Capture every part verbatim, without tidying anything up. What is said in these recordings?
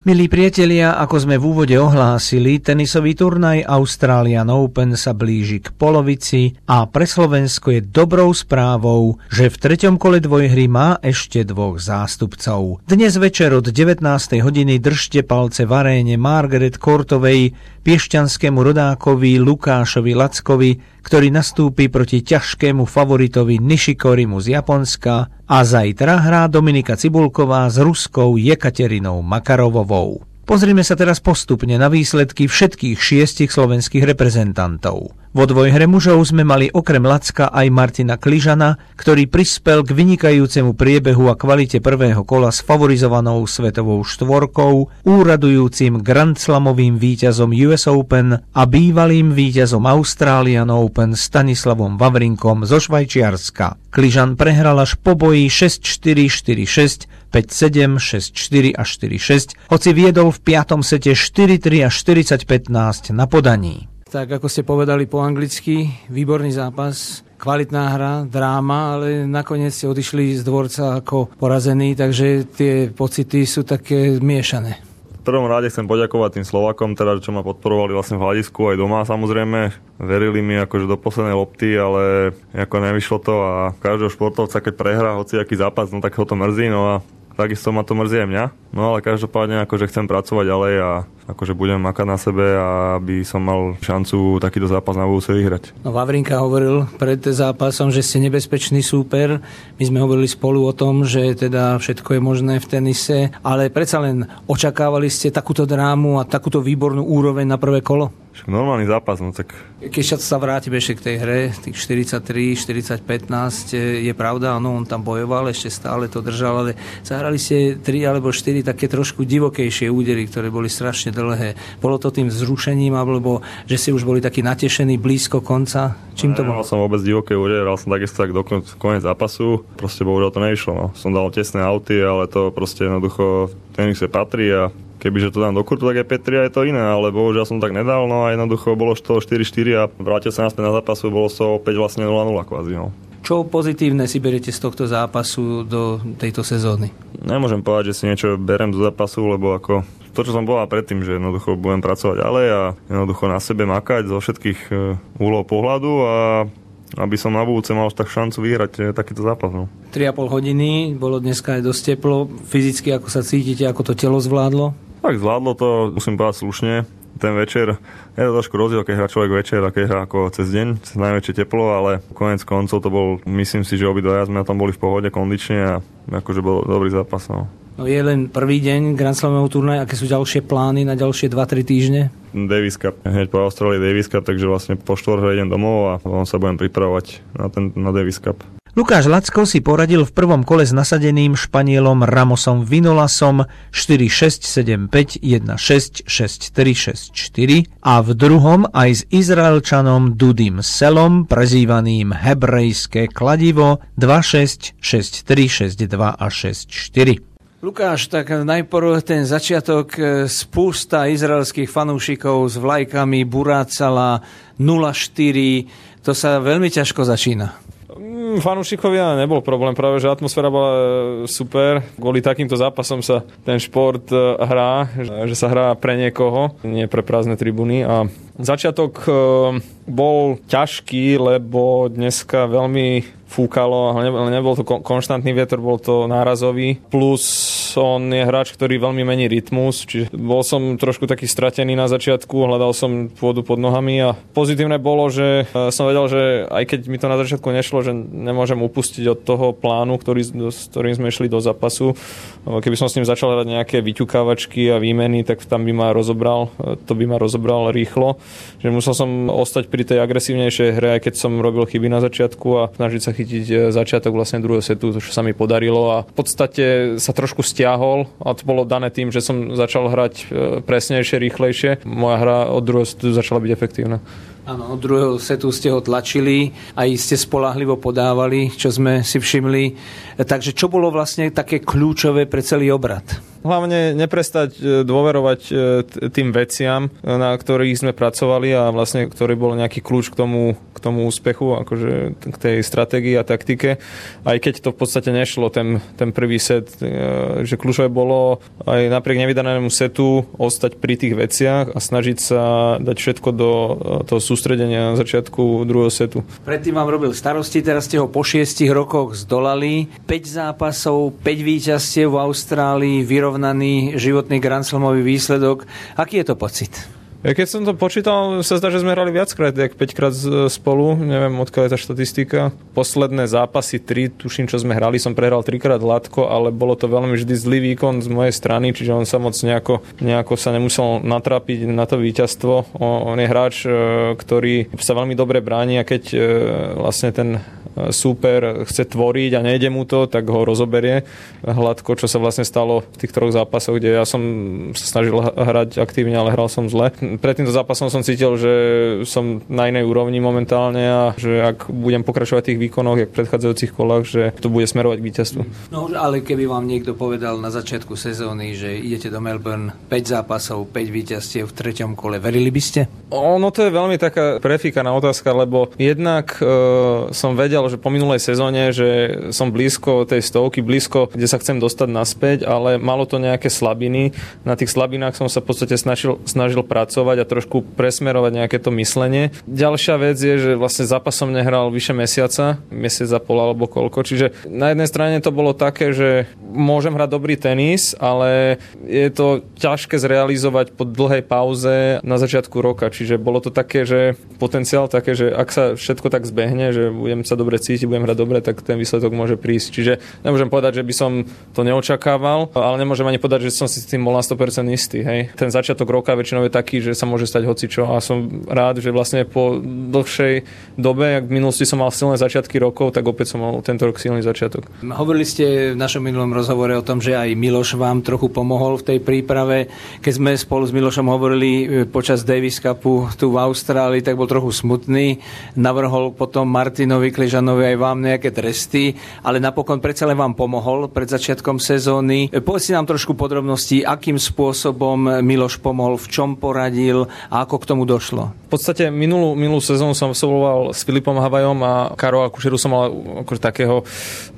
Milí priatelia, ako sme v úvode ohlásili, tenisový turnaj Australian Open sa blíži k polovici a pre Slovensko je dobrou správou, že v treťom kole dvojhry má ešte dvoch zástupcov. Dnes večer od devätnástej hodiny držte palce v aréne Margaret Courtovej piešťanskému rodákovi Lukášovi Lackovi, ktorý nastúpi proti ťažkému favoritovi Nishikorimu z Japonska, a zajtra hrá Dominika Cibulková s Ruskou Jekaterinou Makarovovou. Pozrime sa teraz postupne na výsledky všetkých šiestich slovenských reprezentantov. Vo dvojhre mužov sme mali okrem Lacka aj Martina Kližana, ktorý prispel k vynikajúcemu priebehu a kvalite prvého kola s favorizovanou svetovou štvorkou, úradujúcim Grand Slamovým víťazom ú es Open a bývalým víťazom Australian Open Stanislavom Wawrinkom zo Švajčiarska. Kližan prehral až po boji šesť štyri, štyri šesť, päť sedem, šesť štyri a štyri šesť, hoci viedol v piatom sete štyri tri a štyridsať pätnásť na podaní. Tak ako ste povedali po anglicky, výborný zápas, kvalitná hra, dráma, ale nakoniec ste odišli z dvorca ako porazení, takže tie pocity sú také miešané. V prvom rade chcem poďakovať tým Slovákom, teda, čo ma podporovali vlastne v hľadisku aj doma samozrejme. Verili mi akože do poslednej lopty, ale ako nevyšlo to a každého športovca, keď prehrá hociaký zápas, no tak ho to mrzí, no a takisto ma to mrzí aj mňa. No ale každopádne akože chcem pracovať ďalej a akože budem makať na sebe, aby som mal šancu takýto zápas na budúce vyhrať. No Wawrinka hovoril pred zápasom, že ste nebezpečný súper. My sme hovorili spolu o tom, že teda všetko je možné v tenise, ale predsa len očakávali ste takúto drámu a takúto výbornú úroveň na prvé kolo? Však normálny zápas, no tak... Keď sa vrátime ešte k tej hre, tých štyridsaťtri, štyridsať, pätnásť, je pravda, áno, on tam bojoval, ešte stále to držal, ale zahrali ste tri alebo štyri také trošku divokejšie údery, ktoré boli strašne dlhé. Bolo to tým vzrušením, alebo že ste už boli takí natešení blízko konca? Čím to bolo? Nemal som vôbec divoké údery, hral som takisto tak do koniec zápasu, proste bohužiaľ to nevyšlo, no. Som dal tesné auty, ale to proste jednoducho tenise patrí a kebyže to dám do kurtu, tak je päť tri a je to iné, ale bohužiaľ som tak nedal, no a jednoducho bolo z toho štyri štyri a vrátil sa naspäť na zápasu, bolo z toho opäť vlastne nula nula kvázi, no. Čo pozitívne si beriete z tohto zápasu do tejto sezóny? Nemôžem povedať, že si niečo berem do zápasu, lebo ako to, čo som povedal predtým, že jednoducho budem pracovať ďalej a jednoducho na sebe makať zo všetkých úhlov pohľadu a aby som na budúce mal tak šancu vyhrať takýto zápas. No. tri a pol hodiny, bolo dneska aj dosť teplo. Fyzicky, ako sa cítite, ako to telo zvládlo? Tak zvládlo to, musím povedať slušne. Ten večer, je to trošku rozdiel, keď hrá človek večer a keď hrá ako cez deň, cez najväčšie teplo, ale konec koncov to bol, myslím si, že obidvaja sme na tom boli v pohode kondične a akože bol dobrý zápas. No. No je len prvý deň Grand Slamového turnaja, aké sú ďalšie plány na ďalšie dva tri týždne? Davis Cup, hneď po Austrálii Davis Cup, takže vlastne po štvorhre idem domov a potom sa budem pripravovať na, ten, na Davis Cup. Lukáš Lacko si poradil v prvom kole s nasadeným Španielom Ramosom Vinolasom štyri šesť, sedem päť, jeden šesť, šesť tri, šesť štyri a v druhom aj s Izraelčanom Dudim Selom, prezývaným Hebrejské kladivo dva šesť, šesť tri, šesť dva a šesť štyri. Lukáš, tak najprv ten začiatok, spústa izraelských fanúšikov s vlajkami Burácala nula štyri, to sa veľmi ťažko začína. Fanúšikovia nebol problém, práve že atmosféra bola super. Kvôli takýmto zápasom sa ten šport hrá, že sa hrá pre niekoho, nie pre prázdne tribúny. A začiatok bol ťažký, lebo dneska veľmi fúkalo, ale nebol to konštantný vietor, bol to nárazový. Plus on je hráč, ktorý veľmi mení rytmus, čiže bol som trošku taký stratený na začiatku, hľadal som pôdu pod nohami a pozitívne bolo, že som vedel, že aj keď mi to na začiatku nešlo, že nemôžem upustiť od toho plánu, ktorý, s ktorým sme išli do zápasu. Keby som s ním začal hrať nejaké vyťukávačky a výmeny, tak tam by ma rozobral, to by ma rozobral rýchlo. Že musel som ostať pri tej agresívnejšej hre, aj keď som robil chyby na začiatku a snažiť sa chytiť začiatok vlastne druhého setu, čo sa mi podarilo a v podstate sa trošku stiahol a to bolo dané tým, že som začal hrať presnejšie, rýchlejšie. Moja hra od druhého setu začala byť efektívna. Áno, druhého setu ste ho tlačili, aj ste spoľahlivo podávali, čo sme si všimli. Takže čo bolo vlastne také kľúčové pre celý obrad? Hlavne neprestať dôverovať tým veciam, na ktorých sme pracovali a vlastne ktorý bol nejaký kľúč k tomu, k tomu úspechu, akože k tej stratégii a taktike. Aj keď to v podstate nešlo, ten, ten prvý set, že kľúčové bolo aj napriek nevydanému setu ostať pri tých veciach a snažiť sa dať všetko do toho sústredenia na začiatku druhého setu. Predtým vám robil starosti, teraz ste ho po šiestich rokoch zdolali. päť zápasov, päť víťazstiev v Austrálii, vyrovnaný životný Grand Slamový výsledok. Aký je to pocit? Keď som to počítal, sa zdá, že sme hrali viackrát, jak päťkrát spolu. Neviem, odkiaľ je tá štatistika. Posledné zápasy, tri, tuším, čo sme hrali, som prehral trikrát Latko, ale bolo to veľmi vždy zlý výkon z mojej strany, čiže on sa moc nejako, nejako sa nemusel natrápiť na to víťazstvo. On je hráč, ktorý sa veľmi dobre bráni a keď vlastne ten súper chce tvoriť a nejde mu to, tak ho rozoberie hladko, čo sa vlastne stalo v tých troch zápasoch, kde ja som sa snažil hrať aktívne, ale hral som zle. Pred týmto zápasom som cítil, že som na inej úrovni momentálne a že ak budem pokračovať v tých výkonoch, jak v predchádzajúcich kolách, že to bude smerovať k víťazstvu. No ale keby vám niekto povedal na začiatku sezóny, že idete do Melbourne, päť zápasov, päť víťazstiev v treťom kole, verili by ste? Ono to je veľmi taká prefíkaná otázka, lebo jednak e, som vedel, že po minulej sezóne, že som blízko tej stovky, blízko, kde sa chcem dostať naspäť, ale malo to nejaké slabiny. Na tých slabinách som sa v podstate snažil, snažil pracovať a trošku presmerovať nejaké to myslenie. Ďalšia vec je, že vlastne zápas som nehral vyše mesiaca, mesiac a pol alebo koľko, čiže na jednej strane to bolo také, že môžem hrať dobrý tenis, ale je to ťažké zrealizovať po dlhej pauze na začiatku roka, čiže bolo to také, že potenciál také, že ak sa všetko tak zbehne, že budem sa dobre cítiť, budem hrať dobre, tak ten výsledok môže prísť. Čiže nemôžem povedať, že by som to neočakával, ale nemôžem ani povedať, že som si s tým bol na sto percent istý. Hej. Ten začiatok roka väčšinou je taký, že sa môže stať hocičo a som rád, že vlastne po dlhšej dobe, ak v minulosti som mal silné začiatky rokov, tak opäť som mal tento rok silný začiatok. Hovorili ste v našom minulom rozhovore o tom, že aj Miloš vám trochu pomohol v tej príprave. Keď sme spolu s Milošom hovorili počas Davis Cupu tu v Austrálii, tak bol trochu smutný. Navrhol potom Martinovi Kližanovi aj vám nejaké tresty, ale napokon predsa len vám pomohol pred začiatkom sezóny. Povedz si nám trošku podrobností, akým spôsobom Miloš pomohol, v čom poradil a ako k tomu došlo. V podstate minulú, minulú sezónu som absolvoval s Filipom Havajom a Karol Akušeru som mal akože takého e,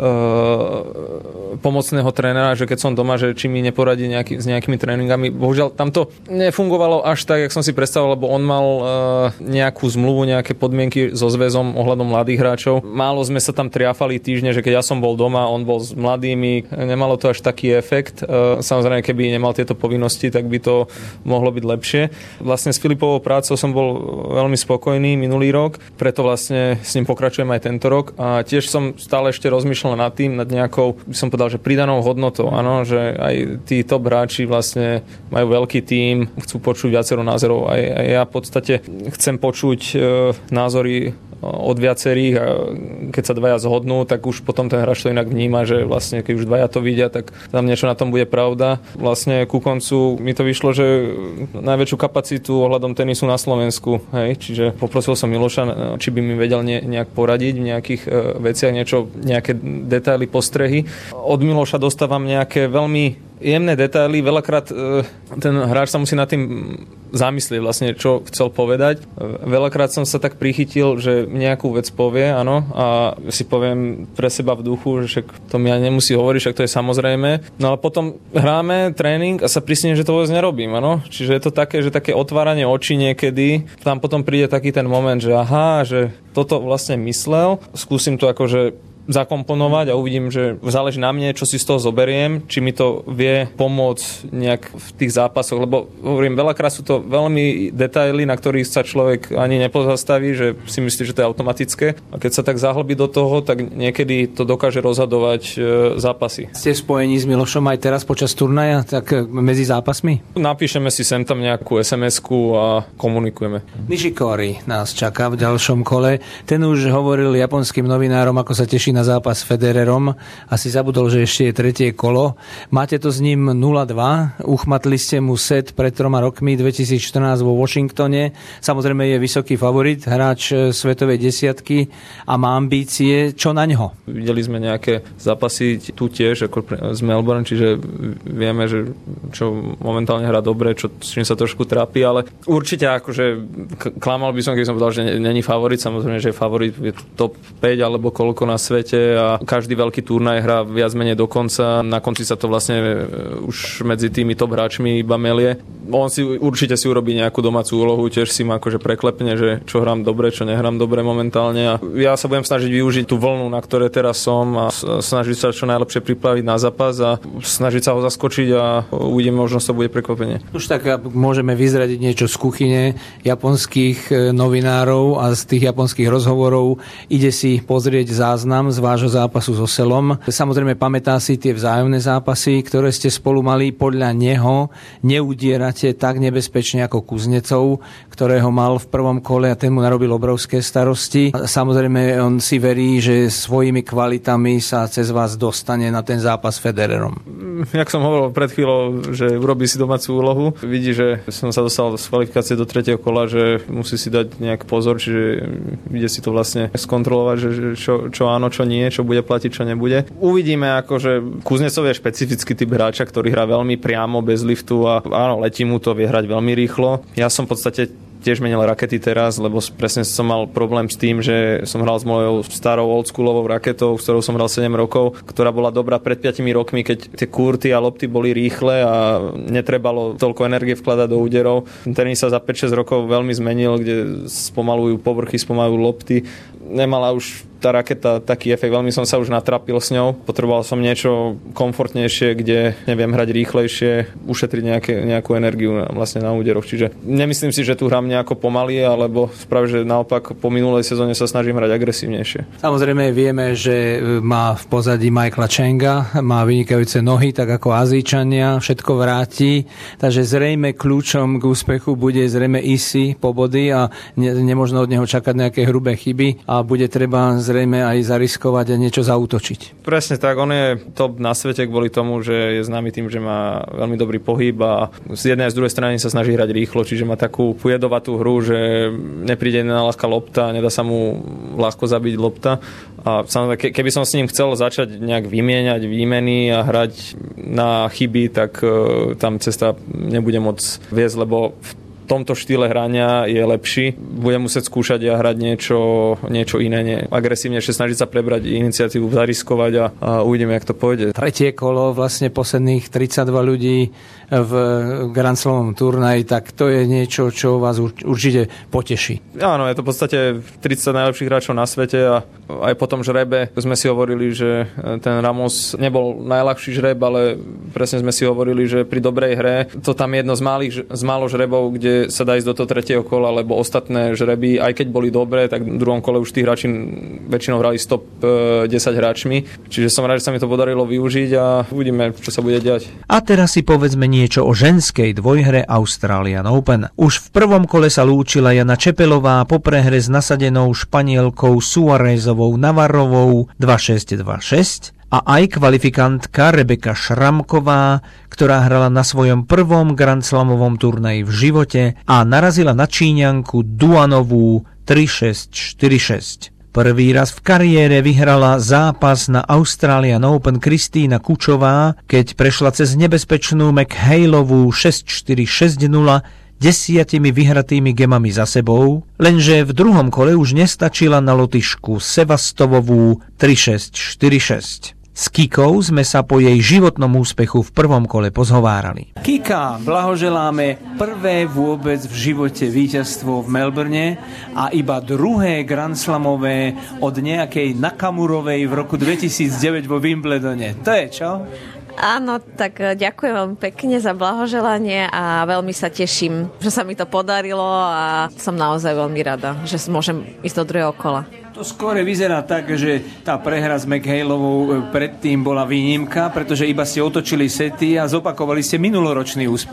pomocného trénera, že keď som doma, že či mi neporadí nejaký, s nejakými tréningami. Bohužiaľ, tam to nefungovalo až tak, jak som si predstavoval, lebo on mal e, nejakú zmluvu, nejaké podmienky so zväzom ohľadom mladých hráčov. Málo sme sa tam triafali týždne, že keď ja som bol doma, on bol s mladými, nemalo to až taký efekt. E, samozrejme, keby nemal tieto povinnosti, tak by to mohlo byť lepšie. Vlastne s Filipovou prácou som bol veľmi spokojný minulý rok, preto vlastne s ním pokračujem aj tento rok a tiež som stále ešte rozmýšľal nad tým, nad nejakou, by som povedal, že pridanou hodnotou, áno, že aj tí top hráči vlastne majú veľký tím, chcú počuť viacero názorov aj, aj ja v podstate chcem počuť e, názory od viacerých a keď sa dvaja zhodnú, tak už potom ten hráč to inak vníma, že vlastne keď už dvaja to vidia, tak tam niečo na tom bude pravda. Vlastne ku koncu mi to vyšlo, že najväčšiu kapacitu ohľadom tenisu na Slovensku, hej, čiže poprosil som Miloša, či by mi vedel ne, nejak poradiť v nejakých e, veciach, niečo, nejaké detaily, postrehy. Od Miloša dostávam nejaké veľmi jemné detaily, veľakrát e, ten hráč sa musí nad tým zamyslieť vlastne, čo chcel povedať. Veľakrát som sa tak prichytil, že nejakú vec povie, áno, a si poviem pre seba v duchu, že však to mi ani nemusí hovoriť, však to je samozrejme. No ale potom hráme tréning a sa prísne, že to vôbec nerobím, áno. Čiže je to také, že také otváranie očí niekedy, tam potom príde taký ten moment, že aha, že toto vlastne myslel, skúsim to akože zakomponovať a uvidím, že záleží na mne, čo si z toho zoberiem, či mi to vie pomôcť nejak v tých zápasoch, lebo hovorím, veľakrát sú to veľmi detaily, na ktorých sa človek ani nepozastaví, že si myslí, že to je automatické a keď sa tak zahlbí do toho, tak niekedy to dokáže rozhadovať e, zápasy. Ste spojení s Milošom aj teraz počas turnaja, tak medzi zápasmi? Napíšeme si sem tam nejakú es em esku a komunikujeme. Nishikori nás čaká v ďalšom kole. Ten už hovoril japonským novinárom, ako sa teší na zápas s Federerom. Asi zabudol, že ešte je tretie kolo. Máte to s ním nula dva. Uchmatli ste mu set pred troma rokmi, dvetisícštrnásť vo Washingtone. Samozrejme je vysoký favorit, hráč svetovej desiatky a má ambície. Čo na ňo? Videli sme nejaké zápasy tu tiež ako z Melbourne, čiže vieme, že čo momentálne hrá dobre, čo, s čím sa trošku trápi, ale určite akože klamal by som, keď som povedal, že není favorit. Samozrejme, že je favorit, je top päť alebo koľko na svete a každý veľký turnaj hrá viac menej do konca. Na konci sa to vlastne už medzi tými top hráčmi iba melie. On si určite si urobí nejakú domácu úlohu, tiež si ma akože preklepne, že čo hrám dobre, čo nehrám dobre momentálne a ja sa budem snažiť využiť tú vlnu, na ktorej teraz som a snažiť sa čo najlepšie pripraviť na zápas a snažiť sa ho zaskočiť a uvidíme, možno to bude prekvapenie. Už tak môžeme vyzradiť niečo z kuchyne japonských novinárov a z tých japonských rozhovorov. Ide si pozrieť záznam z vášho zápasu so Selom. Samozrejme pamätá si tie vzájomné zápasy, ktoré ste spolu mali. Podľa neho neudierate tak nebezpečne ako Kuznecov, ktorého mal v prvom kole a ten mu narobil obrovské starosti. Samozrejme on si verí, že svojimi kvalitami sa cez vás dostane na ten zápas s Federerom. Jak som hovoril pred chvíľou, že urobí si domácu úlohu. Vidí, že som sa dostal z kvalifikácie do tretieho kola, že musí si dať nejak pozor, čiže ide si to vlastne skontrolovať, že čo, čo áno, čo nie, čo bude platiť, čo nebude. Uvidíme, akože Kuznecov je špecifický typ hráča, ktorý hrá veľmi priamo, bez liftu a áno, letí mu to, vie hrať veľmi rýchlo. Ja som v podstate tiež menil rakety teraz, lebo presne som mal problém s tým, že som hral s mojou starou oldschoolovou raketou, s ktorou som hral sedem rokov, ktorá bola dobrá pred piatimi rokmi, keď tie kurty a lopty boli rýchle a netrebalo toľko energie vkladať do úderov. Tenis sa za päť šesť rokov veľmi zmenil, kde spomalujú povrchy, spomalujú lopty. Nemala už tá raketa taký efekt, veľmi som sa už natrapil s ňou. Potreboval som niečo komfortnejšie, kde neviem hrať rýchlejšie, ušetriť nejaké, nejakú energiu vlastne na úderoch. Čiže nemyslím si, že tu hrám nejako pomaly, alebo práve, že naopak po minulej sezóne sa snažím hrať agresívnejšie. Samozrejme vieme, že má v pozadí Michaela Changa, má vynikajúce nohy, tak ako Azíčania, všetko vráti, takže zrejme kľúčom k úspechu bude zrejme easy po body a ne, nemožno od neho čakať nejaké hrubé chyby a bude treba zrejme aj zariskovať a niečo zaútočiť. Presne tak, on je top na svete kvôli tomu, že je známy tým, že má veľmi dobrý pohyb a z jednej a z druhej strany sa snaží hrať rýchlo, čiže má takú jedovatú hru, že nepríde na ľahká lopta, nedá sa mu ľahko zabiť lopta. A samozrejme, keby som s ním chcel začať nejak vymieňať výmeny a hrať na chyby, tak tam cesta nebude moc viesť, lebo v tomto štýle hrania je lepší. Budem musieť skúšať a hrať niečo, niečo iné, nie. Agresívnejšie, snažiť sa prebrať iniciatívu, zariskovať a, a uvidíme, jak to pôjde. Tretie kolo, vlastne posledných tridsaťdva ľudí v Grand Slamovom turnaji, tak to je niečo, čo vás určite poteší. Áno, je to v podstate tridsať najlepších hráčov na svete a aj po tom žrebe sme si hovorili, že ten Ramos nebol najľahší žreb, ale presne sme si hovorili, že pri dobrej hre to tam je jedno z, malých, z málo žrebov, kde sa dá ísť do toho tretieho kola, lebo ostatné žreby, aj keď boli dobré, tak v druhom kole už tí hráči väčšinou hrali s top desať hráčmi. Čiže som rád, že sa mi to podarilo využiť a uvidíme, čo sa bude diať. A teraz si povedzme niečo o ženskej dvojhre Australian Open. Už v prvom kole sa lúčila Jana Čepelová po prehre s nasadenou Španielkou Suárezovou Navarrovou dva šesť dva šesť a aj kvalifikantka Rebeka Šramková, ktorá hrala na svojom prvom Grand Slamovom turnaji v živote a narazila na Číňanku Duanovú tri šesť štyri šesť. Prvý raz v kariére vyhrala zápas na Australian Open Kristína Kučová, keď prešla cez nebezpečnú McHaleovú šesť štyri šesť nula desiatimi vyhratými gemami za sebou, lenže v druhom kole už nestačila na Lotyšku Sevastovovú tri šesť štyri šesť. S Kikou sme sa po jej životnom úspechu v prvom kole pozhovárali. Kika, blahoželáme prvé vôbec v živote víťazstvo v Melbourne a iba druhé Grand Slamové od nejakej Nakamurovej v roku dvetisícdeväť vo Wimbledone. To je čo? Áno, tak ďakujem veľmi pekne za blahoželanie a veľmi sa teším, že sa mi to podarilo a som naozaj veľmi rada, že môžem ísť do druhého kola. To skôr vyzerá tak, že tá prehra s McHaleovou predtým bola výnimka, pretože iba ste otočili sety a zopakovali ste minuloročný úspech.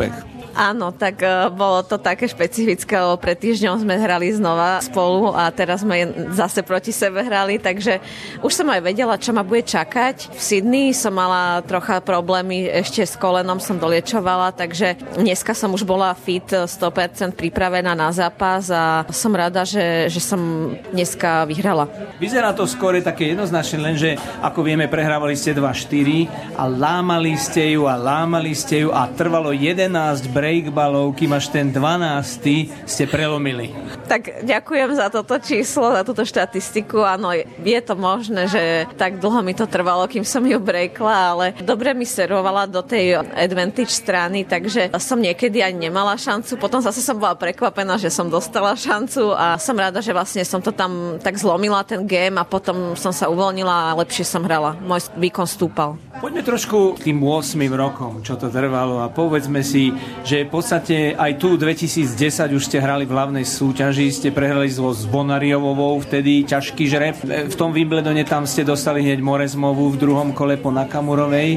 Áno, tak uh, bolo to také špecifické, lebo pred týždňom sme hrali znova spolu a teraz sme zase proti sebe hrali, takže už som aj vedela, čo ma bude čakať. V Sydney som mala trocha problémy, ešte s kolenom som doliečovala, takže dneska som už bola fit, sto percent pripravená na zápas a som rada, že, že som dneska vyhrala. Vyzerá to skôr také jednoznačné, lenže ako vieme, prehrávali ste dva štyri a lámali ste ju a lámali ste ju a trvalo jedenásť breakballov, kým až ten dvanásty ste prelomili. Tak ďakujem za toto číslo, za túto štatistiku. Áno, je to možné, že tak dlho mi to trvalo, kým som ju breakla, ale dobre mi servovala do tej advantage strany, takže som niekedy ani nemala šancu. Potom zase som bola prekvapená, že som dostala šancu a som rada, že vlastne som to tam tak zlomila, ten game, a potom som sa uvoľnila a lepšie som hrala. Môj výkon stúpal. Poďme trošku k tým ôsmim rokom, čo to trvalo, a povedzme si, že v podstate aj tu dvetisícdesať už ste hrali v hlavnej súťaži, ste prehrali so Zvonariovou, vtedy ťažký žreb. V tom Wimbledone tam ste dostali hneď Morezmovú v druhom kole po Nakamurovej.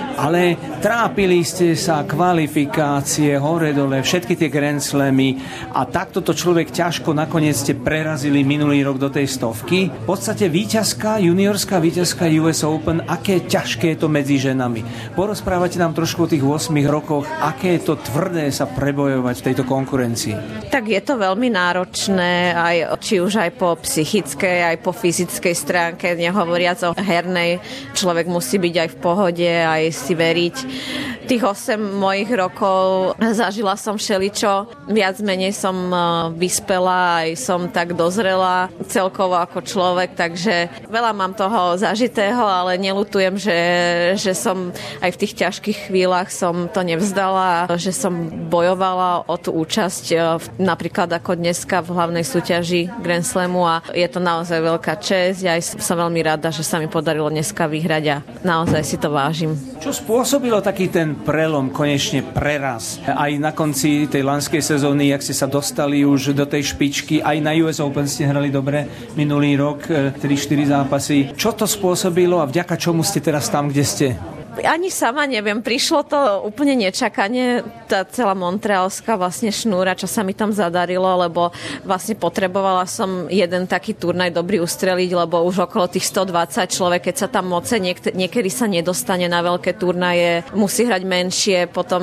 Ale trápili ste sa, kvalifikácie, hore-dole, všetky tie Grand Slamy a takto to človek ťažko nakoniec ste prerazili minulý rok do tej stovky. V podstate víťazka, juniorská víťazka ú es Open, aké ťažké je to medzi ženami. Porozprávate nám trošku o tých ôsmich rokoch, aké je to tvrdé sa prebojovať v tejto konkurencii. Tak je to veľmi náročné, aj, či už aj po psychickej, aj po fyzickej stránke, nehovoriac o hernej. Človek musí byť aj v pohode, aj si veriť. Tých osem mojich rokov zažila som všeličo. Viac menej som vyspela, aj som tak dozrela celkovo ako človek, takže veľa mám toho zažitého, ale neľutujem, že, že som aj v tých ťažkých chvíľach som to nevzdala, že som bojovala o tú účasť napríklad ako dneska v hlavnej súťaži Grand Slamu a je to naozaj veľká česť. Ja som veľmi rada, že sa mi podarilo dneska vyhrať a naozaj si to vážim. Čo spôsobilo taký ten prelom, konečne preraz? Aj na konci tej lanskej sezóny, jak ste sa dostali už do tej špičky, aj na ú es Open ste hrali dobre minulý rok, tri štyri zápasy. Čo to spôsobilo a vďaka čomu ste teraz tam, kde ste? Ani sama neviem, prišlo to úplne nečakane, tá celá montrealská vlastne šnúra, čo sa mi tam zadarilo, lebo vlastne potrebovala som jeden taký turnaj dobrý ustreliť, lebo už okolo tých stodvadsať človek, keď sa tam moce, niek- niekedy sa nedostane na veľké turnaje, musí hrať menšie, potom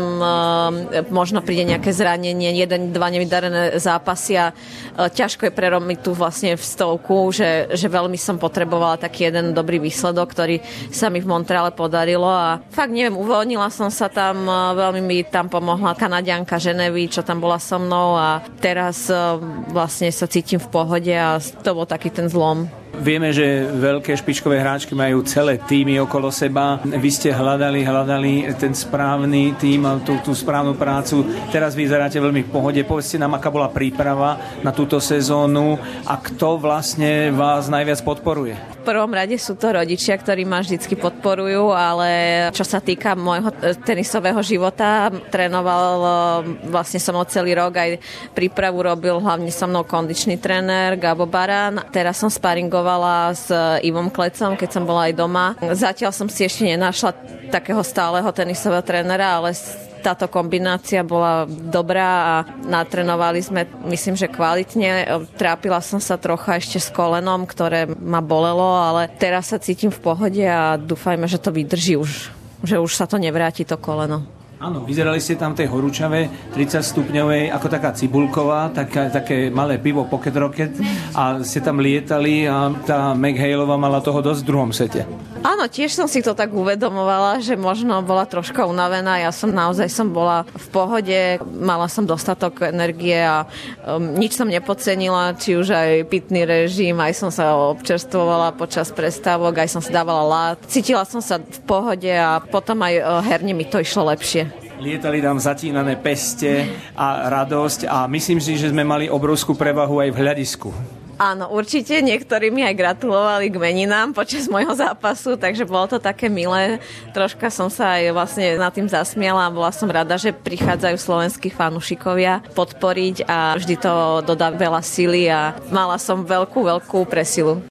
e, možno príde nejaké zranenie, jeden, dva nevydarené zápasy a e, ťažko je preromiť tu vlastne v stovku, že, že veľmi som potrebovala taký jeden dobrý výsledok, ktorý sa mi v Montreale podarilo. A fakt neviem, uvoľnila som sa tam, veľmi mi tam pomohla Kanaďanka Ženevy, čo tam bola so mnou a teraz vlastne sa cítim v pohode a to bol taký ten zlom. Vieme, že veľké špičkové hráčky majú celé týmy okolo seba. Vy ste hľadali, hľadali ten správny tím a tú, tú správnu prácu. Teraz vyzeráte veľmi v pohode. Povedzte nám, aká bola príprava na túto sezónu a kto vlastne vás najviac podporuje? V prvom rade sú to rodičia, ktorí ma vždycky podporujú, ale čo sa týka môjho tenisového života, trénoval vlastne som mnou celý rok, aj prípravu robil hlavne so mnou kondičný tréner Gabo Barán. Teraz som sparingovala s Ivom Klecom, keď som bola aj doma. Zatiaľ som si ešte nenašla takého stáleho tenisového trénera, ale táto kombinácia bola dobrá a natrénovali sme, myslím, že kvalitne. Trápila som sa trocha ešte s kolenom, ktoré ma bolelo, ale teraz sa cítim v pohode a dúfajme, že to vydrží už, že už sa to nevráti to koleno. Áno, vyzerali ste tam tej horúčave tridsať stupňovej ako taká cibulková, taká, také malé pivo Pocket Rocket a ste tam lietali a tá McHaleová mala toho dosť v druhom sete. Áno, tiež som si to tak uvedomovala, že možno bola troška unavená. Ja som naozaj som bola v pohode, mala som dostatok energie a um, nič som nepodcenila, či už aj pitný režim, aj som sa občerstvovala počas prestávok, aj som si dávala lát. Cítila som sa v pohode a potom aj uh, herne mi to išlo lepšie. Lietali tam zatínané peste a radosť a myslím si, že sme mali obrovskú prevahu aj v hľadisku. Áno, určite. Niektorí mi aj gratulovali k meninám počas môjho zápasu, takže bolo to také milé. Troška som sa aj vlastne nad tým zasmiala a bola som rada, že prichádzajú slovenskí fanúšikovia podporiť a vždy to dodá veľa sily a mala som veľkú, veľkú presilu.